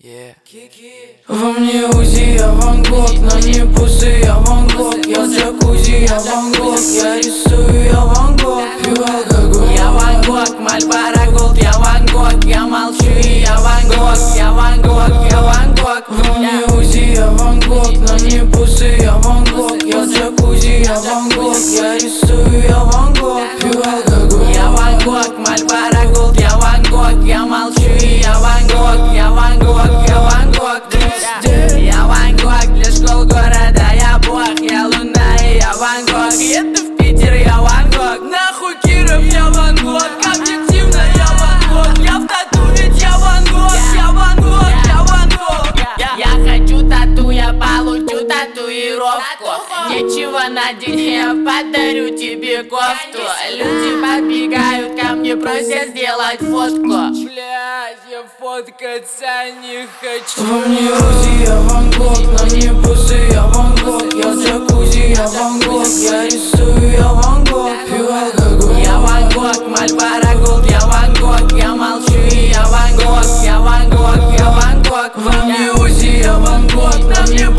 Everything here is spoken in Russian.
Во мне УЗИ, я Ван Гог, на не пусы, я Ван Гог. Я в джакузи, я Ван Гог, я рисую, я Ван Гог. Пью алкоголь, я Ван Гог, Мальборо Голд, я Ван Гог. Я молчу и я Ван Гог, я Ван Гог, я Ван Гог. Во мне УЗИ, я Ван Гог, на не пусы, я Ван Гог. Я в джакузи, я Ван Гог, я рисую, я Ван Гог. Пью алкоголь, я Ван Гог, Мальборо Голд, я Ван Гог. Я молчу и я Ван Гог, я Ван Гог, я Ван Гог. Я Ван Гог, для школ города я бог. Я луна и я Ван Гог. Это в Питер, я Ван Гог. Нахуй Киров, я Ван Гог. Объективно я Ван Гог. Я в тату, ведь я Ван Гог. Я Ван Гог, я Ван Гог. Я хочу тату, я получу татуировку. Нечего надеть, я подарю тебе кофту. Люди подбегают ко мне, просят сделать фотку. Блядь, я фоткаться не хочу. во мне УЗИ, я Ван Гог, на не пусы, я Ван Гог. Я в джакузи, я Ван Гог, я рисую, я Ван Гог. Пью алкоголь, я Ван Гог, Мальборо Голд, я Ван Гог. Я молчу и я Ван Гог, я Ван Гог, я Ван Гог. во мне УЗИ, я Ван Гог, на мне